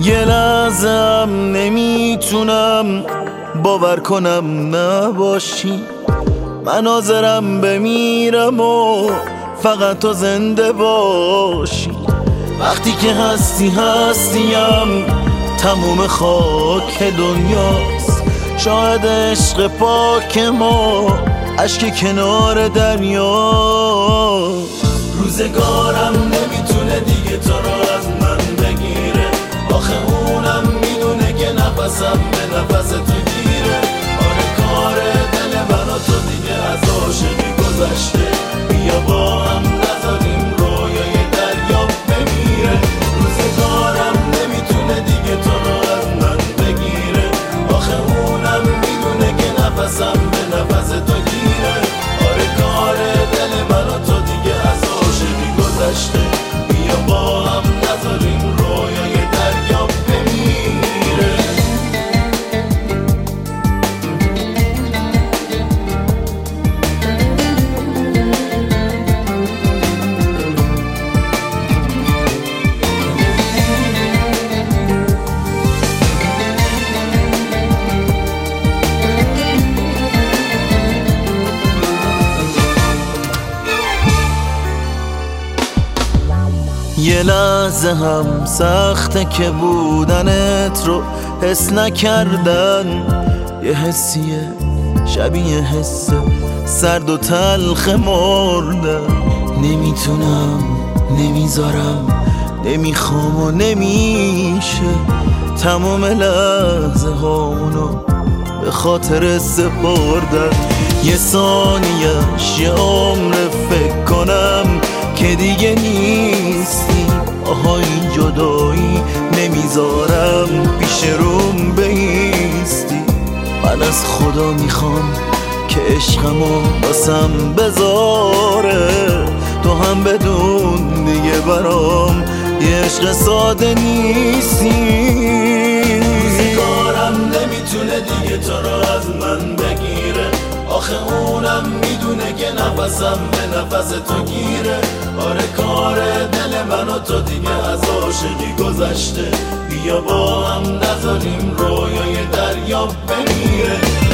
یه لحظم نمیتونم باور کنم نباشی. من حاضرم بمیرم و فقط تو زنده باشی. وقتی که هستیم تموم خاک دنیاست. شاید عشق پاک ما اشک کنار دریا. روزگارم نمیتونه دیگه تو رو از من بگیره. آخه اونم میدونه که نفسم به نفس تو گیره. آره کار دل من و تو دیگه از عاشقی گذشته. بیا با هم نذاریم رویای دریا بمیره. روزگارم نمیتونه دیگه تو رو از من بگیره. آخه اونم میدونه که نفسم به نفس تو گیره. آره کار دل من و تو دیگه از عاشقی گذشته. بیا با هم نذاریم رویای دریا بمیره. یه لحظه هم سخته که بودنت رو حس نکردن. یه حسیه شبیه حس سرد و تلخ مردن. نمیتونم نمیذارم نمیخوام و نمیشه تمام لحظه هامونو به خاطر سپردن. یه ثانیه‌اش یه عمر فکر کنم که دیگه نیستی. آها این جدایی نمیذارم پیش روم بایستی. من از خدا میخوام که عشقمو واسم بذاره. تو هم بدون دیگه برام یه عشق ساده نیستی. روزگارم نمیتونه دیگه تو رو از من بگیره. آخه اونم میدونه که نفسم به نفس تو گیره. آره کار دل من و تو دیگه از عاشقی گذشته. بیا با هم نذاریم رویای دریا بمیره.